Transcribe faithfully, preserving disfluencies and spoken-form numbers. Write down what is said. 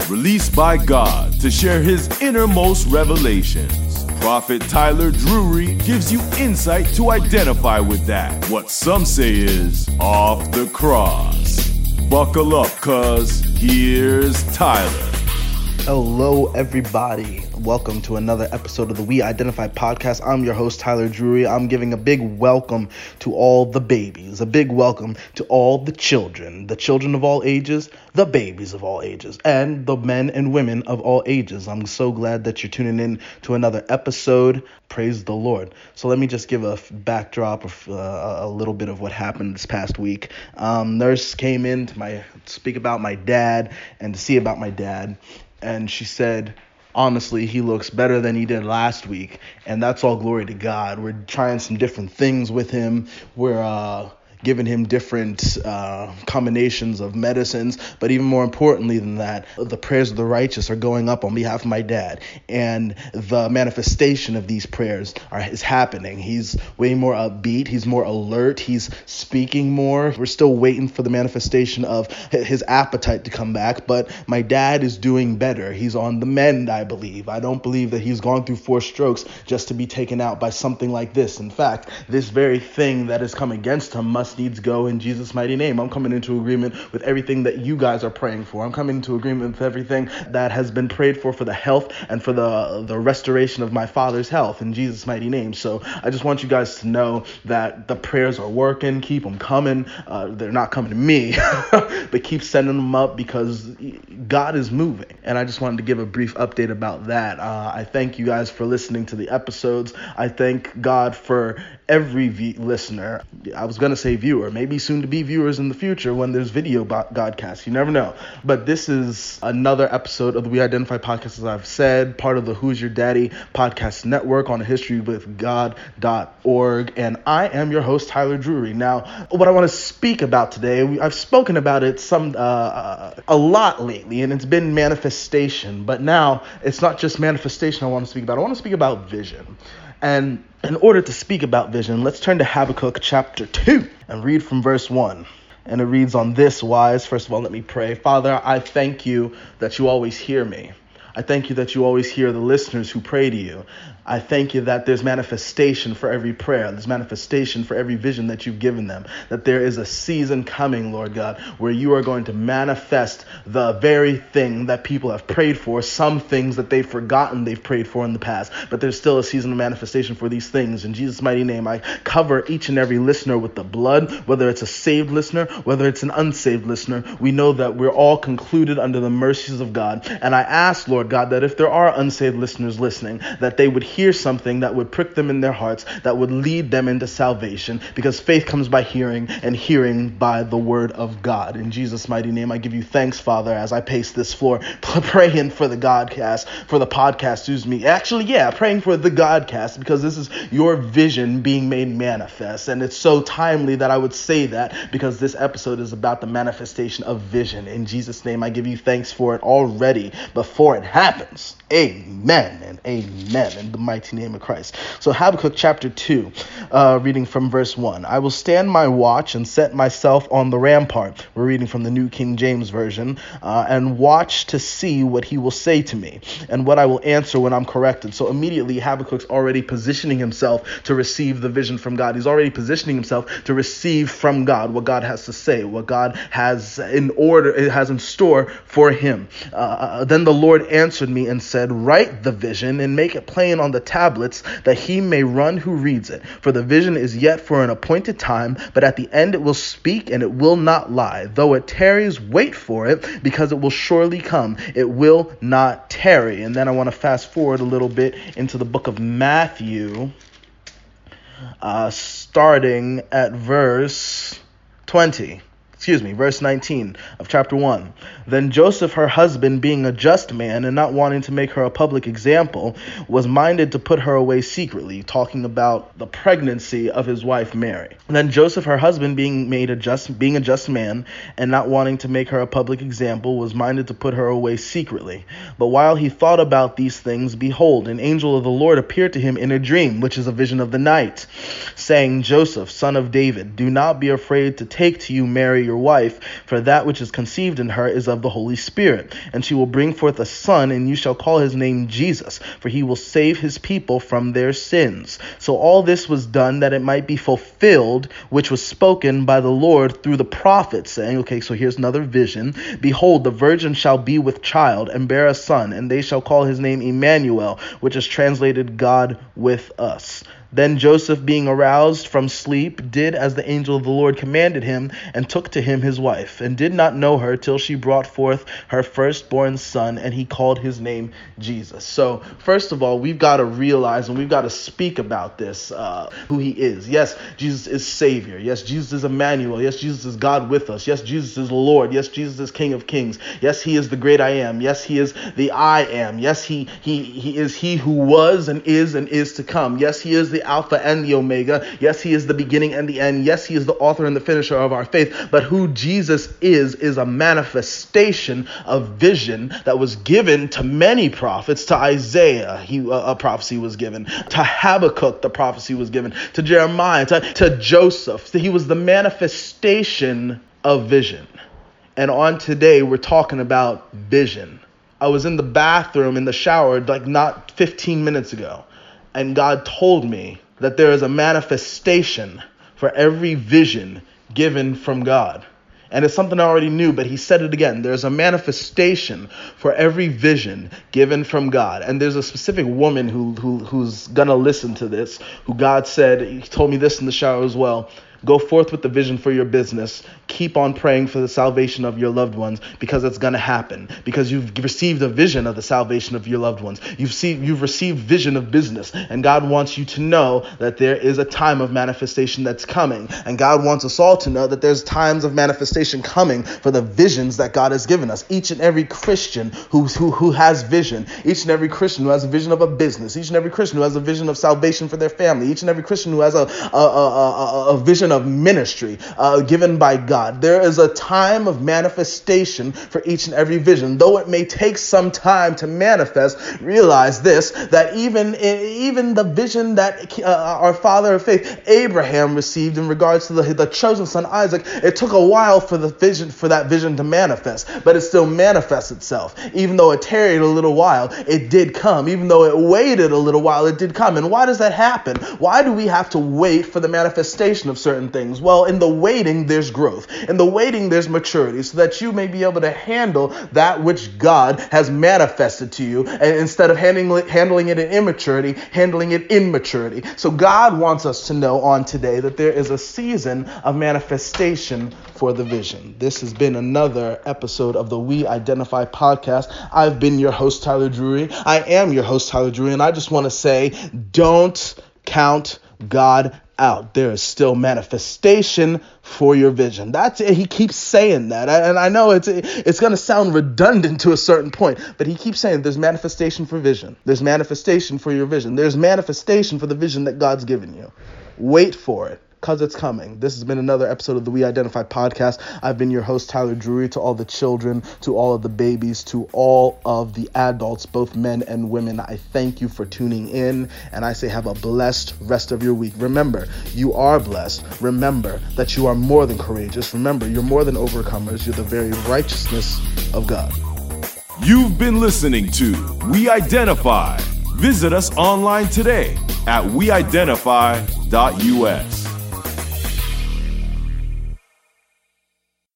released by God to share his innermost revelations. Prophet Tyler Drury gives you insight to identify with that. What some say is off the cross. Buckle up, cuz here's Tyler. Hello, everybody. Welcome to another episode of the We Identify podcast. I'm your host, Tyler Drury. I'm giving a big welcome to all the babies, a big welcome to all the children, the children of all ages, the babies of all ages, and the men and women of all ages. I'm so glad that you're tuning in to another episode. Praise the Lord. So let me just give a backdrop of uh, a little bit of what happened this past week. Um, nurse came in to my speak about my dad and to see about my dad. And she said, honestly, he looks better than he did last week. And that's all glory to God. We're trying some different things with him. We're uh, giving him different uh, combinations of medicines. But even more importantly than that, the prayers of the righteous are going up on behalf of my dad. And the manifestation of these prayers are is happening. He's way more upbeat. He's more alert. He's speaking more. We're still waiting for the manifestation of his appetite to come back. But my dad is doing better. He's on the mend, I believe. I don't believe that he's gone through four strokes just to be taken out by something like this. In fact, this very thing that has come against him must needs go in Jesus' mighty name. I'm coming into agreement with everything that you guys are praying for. I'm coming into agreement with everything that has been prayed for for the health and for the the restoration of my father's health in Jesus' mighty name. So I just want you guys to know that the prayers are working. Keep them coming. Uh, they're not coming to me, but keep sending them up because God is moving. And I just wanted to give a brief update about that. Uh, I thank you guys for listening to the episodes. I thank God for every v- listener. I was going to say viewer, maybe soon to be viewers in the future when there's video Godcast. You never know. But this is another episode of the We Identify podcast, as I've said, part of the Who's Your Daddy podcast network on history with god dot org. And I am your host, Tyler Drury. Now, what I want to speak about today, I've spoken about it some uh, a lot lately, and it's been manifestation. But now it's not just manifestation I want to speak about. I want to speak about vision. And in order to speak about vision, let's turn to Habakkuk chapter two and read from verse one. And it reads on this wise. First of all, let me pray. Father, I thank you that you always hear me. I thank you that you always hear the listeners who pray to you. I thank you that there's manifestation for every prayer. There's manifestation for every vision that you've given them. That there is a season coming, Lord God, where you are going to manifest the very thing that people have prayed for. Some things that they've forgotten they've prayed for in the past. But there's still a season of manifestation for these things. In Jesus' mighty name, I cover each and every listener with the blood, whether it's a saved listener, whether it's an unsaved listener. We know that we're all concluded under the mercies of God. And I ask, Lord God, that if there are unsaved listeners listening, that they would hear something that would prick them in their hearts, that would lead them into salvation, because faith comes by hearing, and hearing by the word of God. In Jesus' mighty name, I give you thanks, Father, as I pace this floor, praying for the Godcast, for the podcast, excuse me. Actually, yeah, praying for the Godcast, because this is your vision being made manifest. And it's so timely that I would say that, because this episode is about the manifestation of vision. In Jesus' name, I give you thanks for it already before it happens. Amen and amen in the mighty name of Christ. So Habakkuk chapter two, uh, reading from verse one. I will stand my watch and set myself on the rampart. We're reading from the New King James Version. Uh, and watch to see what he will say to me and what I will answer when I'm corrected. So immediately Habakkuk's already positioning himself to receive the vision from God. He's already positioning himself to receive from God what God has to say, what God has in order, it has in store for him. Uh, then the Lord answered me and said, write the vision and make it plain on the tablets, that he may run who reads it. For the vision is yet for an appointed time, but at the end it will speak and it will not lie. Though it tarries, wait for it, because it will surely come. It will not tarry. And then I want to fast forward a little bit into the book of Matthew, uh, starting at verse twenty. Excuse me, verse nineteen of chapter one. Then Joseph, her husband, being a just man and not wanting to make her a public example, was minded to put her away secretly, talking about the pregnancy of his wife Mary. Then Joseph, her husband, being made a just, being a just man and not wanting to make her a public example, was minded to put her away secretly. But while he thought about these things, behold, an angel of the Lord appeared to him in a dream, which is a vision of the night, saying, Joseph, son of David, do not be afraid to take to you Mary, your wife, for that which is conceived in her is of the Holy Spirit. And she will bring forth a son, and you shall call his name Jesus, for he will save his people from their sins. So all this was done that it might be fulfilled, which was spoken by the Lord through the prophet, saying, okay, so here's another vision. Behold, the virgin shall be with child and bear a son, and they shall call his name Emmanuel, which is translated God with us. Then Joseph, being aroused from sleep, did as the angel of the Lord commanded him, and took to him his wife, and did not know her till she brought forth her firstborn son, and he called his name Jesus. So, first of all, we've got to realize and we've got to speak about this, uh, who he is. Yes, Jesus is Savior. Yes, Jesus is Emmanuel. Yes, Jesus is God with us. Yes, Jesus is Lord. Yes, Jesus is King of Kings. Yes, he is the great I am. Yes, he is the I am. Yes, he he he is he who was and is and is to come. Yes, he is the Alpha and the Omega. Yes, he is the beginning and the end. Yes, he is the author and the finisher of our faith. But who Jesus is, is a manifestation of vision that was given to many prophets. To Isaiah, he, uh, a prophecy was given. To Habakkuk, the prophecy was given. To Jeremiah, to, to Joseph. He was the manifestation of vision. And on today, we're talking about vision. I was in the bathroom, in the shower, like not fifteen minutes ago. And God told me that there is a manifestation for every vision given from God. And it's something I already knew, but he said it again. There's a manifestation for every vision given from God. And there's a specific woman who, who who's going to listen to this, who God said, he told me this in the shower as well. Go forth with the vision for your business. Keep on praying for the salvation of your loved ones, because it's going to happen. Because you've received a vision of the salvation of your loved ones. You've seen, you've received vision of business. And God wants you to know that there is a time of manifestation that's coming. And God wants us all to know that there's times of manifestation coming for the visions that God has given us. Each and every Christian who, who, who has vision. Each and every Christian who has a vision of a business. Each and every Christian who has a vision of salvation for their family. Each and every Christian who has a, a, a, a, a vision of ministry uh, given by God. There is a time of manifestation for each and every vision. Though it may take some time to manifest, realize this, that even even the vision that uh, our father of faith Abraham received in regards to the, the chosen son Isaac, it took a while for the vision for that vision to manifest, but it still manifests itself. Even though it tarried a little while, it did come. Even though it waited a little while, it did come. And why does that happen? Why do we have to wait for the manifestation of certain things? Well, in the waiting, there's growth. In the waiting, there's maturity, so that you may be able to handle that which God has manifested to you, and instead of handling, handling it in immaturity, handling it in maturity. So God wants us to know on today that there is a season of manifestation for the vision. This has been another episode of the We Identify podcast. I've been your host, Tyler Drury. I am your host, Tyler Drury, and I just want to say, don't count God out. There is still manifestation for your vision. That's it. He keeps saying that. And I know it's it's going to sound redundant to a certain point, but he keeps saying there's manifestation for vision. There's manifestation for your vision. There's manifestation for the vision that God's given you. Wait for it, because it's coming. This has been another episode of the We Identify podcast. I've been your host, Tyler Drury. To all the children, to all of the babies, to all of the adults, both men and women, I thank you for tuning in, and I say have a blessed rest of your week. Remember, you are blessed. Remember that you are more than courageous. Remember, you're more than overcomers. You're the very righteousness of God. You've been listening to We Identify. Visit us online today at we identify dot U S.